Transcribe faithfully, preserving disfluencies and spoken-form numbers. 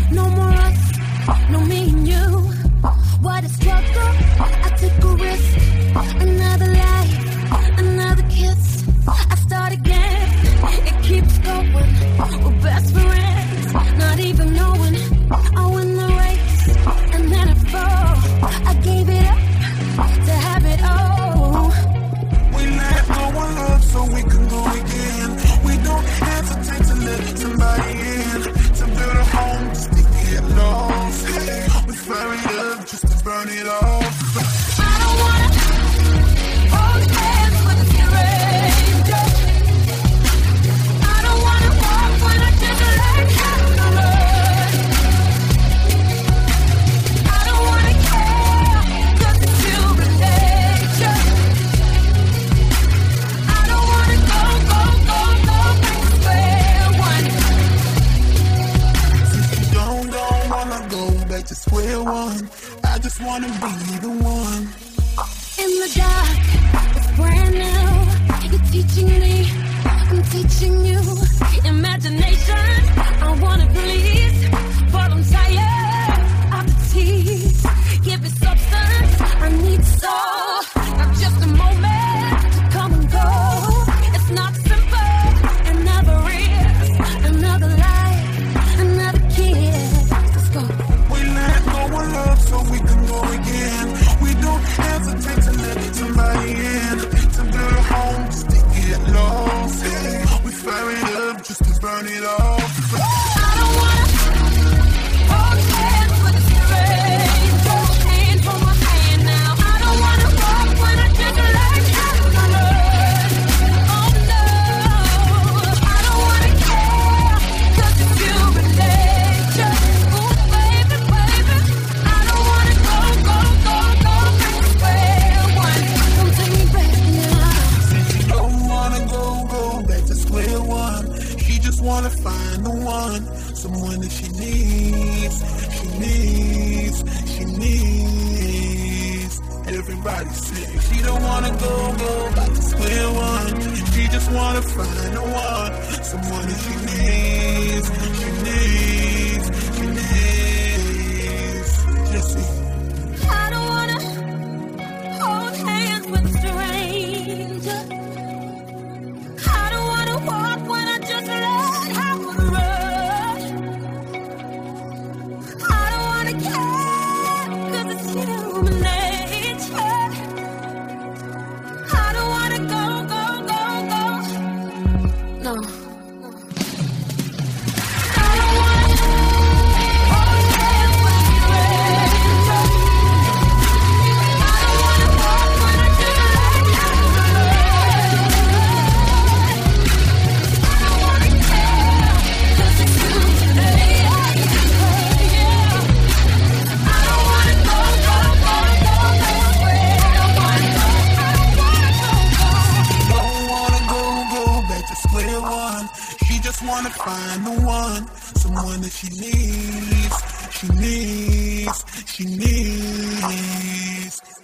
No more us, no me and you. What a struggle, I took a risk. Another life, another kiss. I start again, it keeps going. We're best friends, not even knowing I win the race. And then I fall, I gave it up to have it all. We let go of love so we can go again. We don't hesitate to let somebody in, to build a home just to get lost. We fire it up just to burn it off. I don't wanna hold hands with a stranger. I don't wanna walk when I just learned how to run. I don't wanna care, 'cause it's human nature. I don't wanna go, go, go, go back to square one. Since you don't, don't wanna go back to square one, I just wanna be the one. In the dark, it's brand new. You're teaching me, I'm teaching you. Imagination, I wanna please, but I'm tired of the tease. Give it substance, I need soul, not just a moment to come and go. It's not simple, and never is. Another life, another kiss. Let's go. We let go of love so we can go again. We don't hesitate to let somebody in, to build a home just to get lost. We fire it up just to burn it off. I don't wanna hold hands with a stranger. Hand for my hand now. I don't wanna walk when I just learned how to run. Oh no, I don't wanna care, 'cause it's human nature. Ooh baby, baby, I don't wanna go, go, go, go back to square one. Don't take me back now. Since you don't wanna go, go back to square one, she just wanna find the one, someone that she needs, she needs, she needs. Everybody say she don't wanna go, go back to square one. She just wanna find the one, someone that she needs, she needs, she needs. Jesse. I don't wanna hold hands with a stranger. I don't wanna walk when I just learned how to run. I don't wanna care, 'cause it's human nature. I don't wanna go, go, go, go. No. I don't wanna hold hands with a stranger. I don't wanna walk when I just learned how to run. I don't wanna care, 'cause it's human nature. Yeah. I don't wanna go, go, go, go back to square one. I don't wanna go, go. Don't wanna go, go back to square one. She just wanna find the one, someone that she needs, she needs, she needs.